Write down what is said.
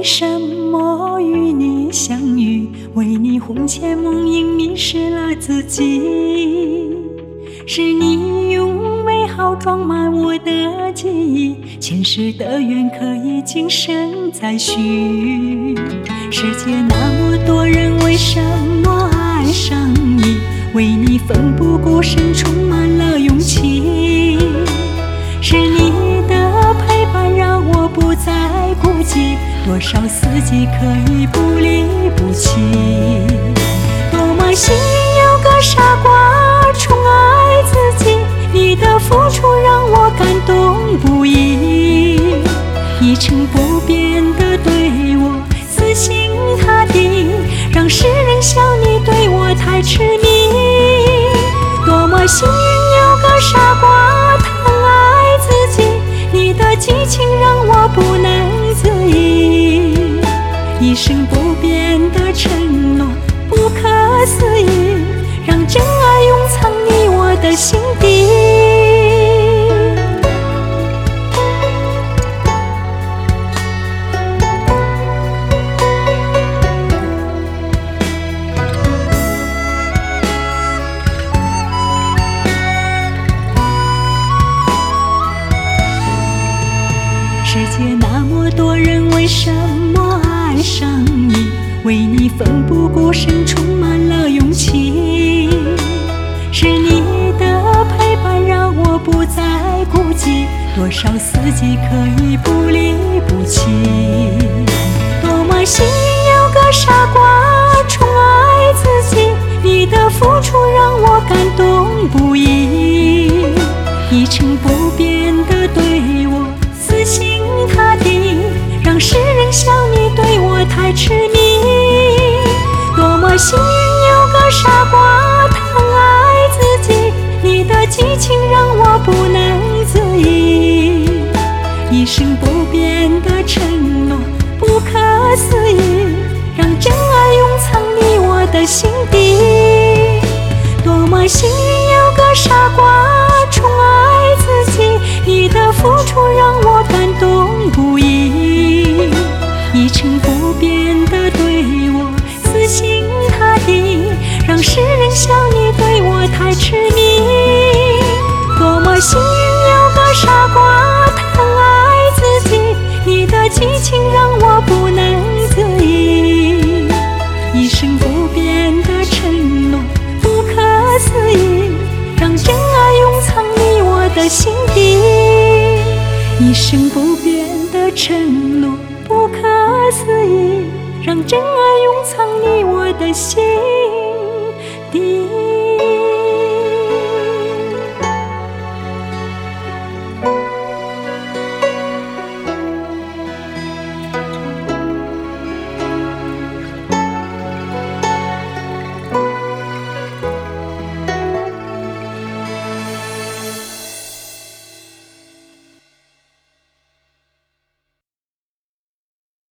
什么与你相遇？为你魂牵梦萦，迷失了自己。是你用美好装满我的记忆，前世的缘可以今生再续。世界那么多人，为什么爱上你？为你奋不顾身，充满了勇气。是你的陪伴让我不再孤寂，多少四季可以不离不弃。多么幸运有个傻瓜宠爱自己，你的付出让我感动不已，一成不变的对我死心塌地，让世人笑你对我太痴迷。多么幸运有个傻瓜疼爱自己，你的激情让我不能自已，一生不变的承诺不可思议，让真爱永藏你我的心底。世界那么多人，为什么爱上你？为你奋不顾身，充满了勇气。是你的陪伴让我不再孤寂，多少四季可以不离不弃。多么幸运有个傻瓜宠爱自己，你的付出让我感动不已，一成不变的对我死心塌地，让世人笑你对我太痴迷。多么幸运有个傻瓜疼爱自己，你的激情让我不能自已，一生不变的承诺不可思议，让真爱永藏你我的心底。多么幸运有个傻瓜宠爱自己，你的付出让我感动不已，一成不变的对我死心塌地，让世人笑你对我太痴迷。多么幸运有个傻瓜疼爱自己，你的激情让我不能自已，一生不变的承诺不可思议，让真爱永藏你我的心底。一生不变的承诺不可思议，让真爱永藏你我的心底。